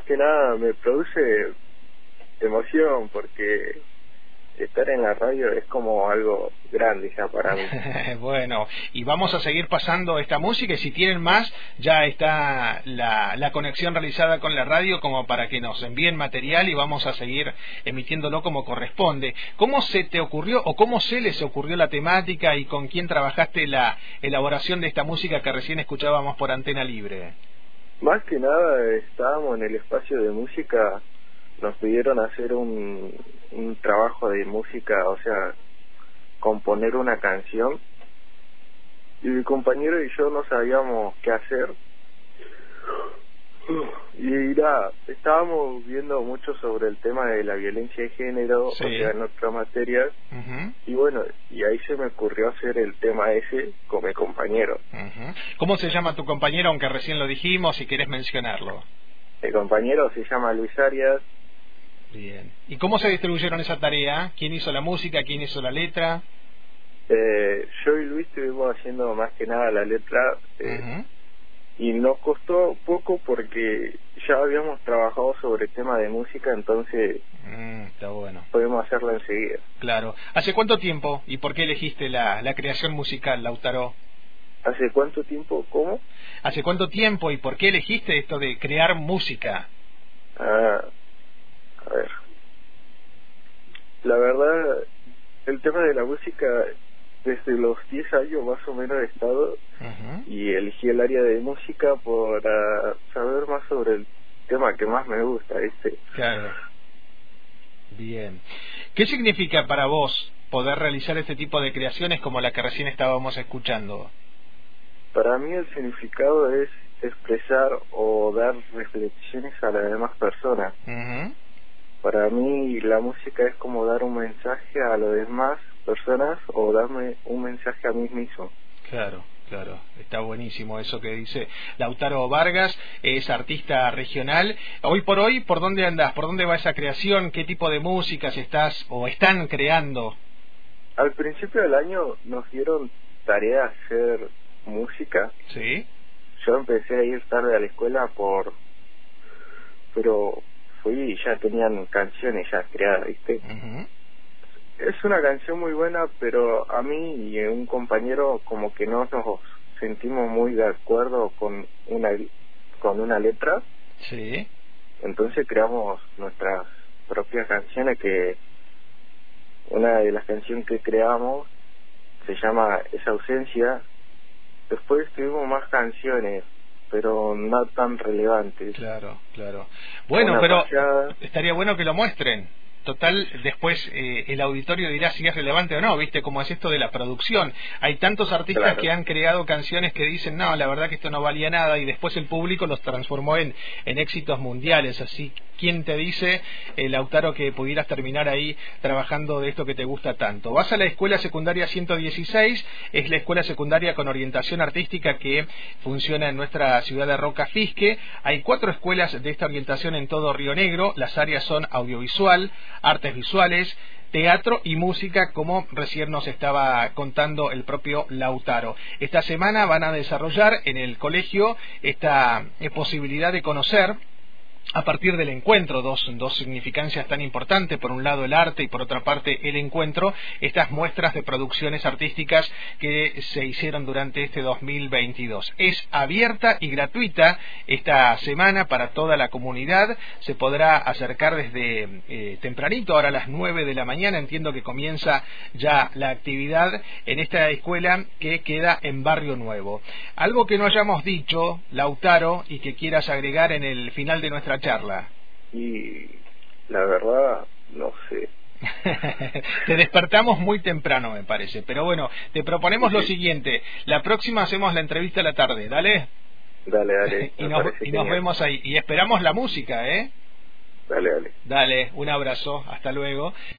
que nada me produce emoción porque estar en la radio es como algo grande ya para mí. Bueno, y vamos a seguir pasando esta música y si tienen más, ya está la conexión realizada con la radio como para que nos envíen material y vamos a seguir emitiéndolo como corresponde. ¿Cómo se te ocurrió o cómo se les ocurrió la temática y con quién trabajaste la elaboración de esta música que recién escuchábamos por Antena Libre? Más que nada estábamos en el espacio de música, nos pidieron hacer un trabajo de música, o sea, componer una canción, y mi compañero y yo no sabíamos qué hacer, y nada, estábamos viendo mucho sobre el tema de la violencia de género, Sí. o sea, en otras materias, y bueno, y ahí se me ocurrió hacer el tema ese con mi compañero. ¿Cómo se llama tu compañero, aunque recién lo dijimos, si querés mencionarlo? Mi compañero se llama Luis Arias. Bien. ¿Y cómo se distribuyeron esa tarea? ¿Quién hizo la música? ¿Quién hizo la letra? Yo y Luis estuvimos haciendo más que nada la letra, y nos costó poco porque ya habíamos trabajado sobre el tema de música, entonces está bueno. podemos hacerlo enseguida. Claro. ¿Hace cuánto tiempo y por qué elegiste la creación musical, Lautaro? ¿Hace cuánto tiempo? ¿Cómo? ¿Hace cuánto tiempo y por qué elegiste esto de crear música? A ver, la verdad, el tema de la música, desde los 10 años más o menos he estado, y elegí el área de música para saber más sobre el tema que más me gusta, ¿viste? Claro. Bien. ¿Qué significa para vos poder realizar este tipo de creaciones como la que recién estábamos escuchando? Para mí el significado es expresar o dar reflexiones a las demás personas. Para mí la música es como dar un mensaje a las demás personas o darme un mensaje a mí mismo. Claro, claro, está buenísimo eso que dice Lautaro Vargas, es artista regional. Hoy por hoy, ¿por dónde andás? ¿Por dónde va esa creación? ¿Qué tipo de músicas estás o están creando? Al principio del año nos dieron tarea hacer música. Sí. Yo empecé a ir tarde a la escuela pero fui y ya tenían canciones ya creadas, ¿viste? Es una canción muy buena, pero a mí y a un compañero como que no nos sentimos muy de acuerdo con una letra. Sí. Entonces creamos nuestras propias canciones, que una de las canciones que creamos se llama Esa ausencia. Después tuvimos más canciones, pero no tan relevantes. Claro, claro. Bueno, pero estaría bueno que lo muestren. Total, después el auditorio dirá si es relevante o no, ¿viste? Como es esto de la producción. Hay tantos artistas que han creado canciones que dicen, no, la verdad que esto no valía nada, y después el público los transformó en éxitos mundiales. Así, ¿quién te dice, Lautaro, que pudieras terminar ahí trabajando de esto que te gusta tanto? Vas a la Escuela Secundaria 116, es la escuela secundaria con orientación artística que funciona en nuestra ciudad de Roca Fisque. Hay 4 escuelas de esta orientación en todo Río Negro. Las áreas son audiovisual, artes visuales, teatro y música, como recién nos estaba contando el propio Lautaro. Esta semana van a desarrollar en el colegio esta posibilidad de conocer, a partir del encuentro, dos significancias tan importantes: por un lado el arte y por otra parte el encuentro, estas muestras de producciones artísticas que se hicieron durante este 2022. Es abierta y gratuita esta semana para toda la comunidad. Se podrá acercar desde tempranito, ahora a las 9 de la mañana, entiendo que comienza ya la actividad en esta escuela que queda en Barrio Nuevo. Algo que no hayamos dicho, Lautaro, y que quieras agregar en el final de nuestra charla. Y la verdad, no sé. Te despertamos muy temprano, me parece. Pero bueno, te proponemos lo siguiente: la próxima hacemos la entrevista a la tarde, ¿dale? Dale. y nos vemos ahí. Y esperamos la música, ¿eh? Dale. Dale, un abrazo. Hasta luego.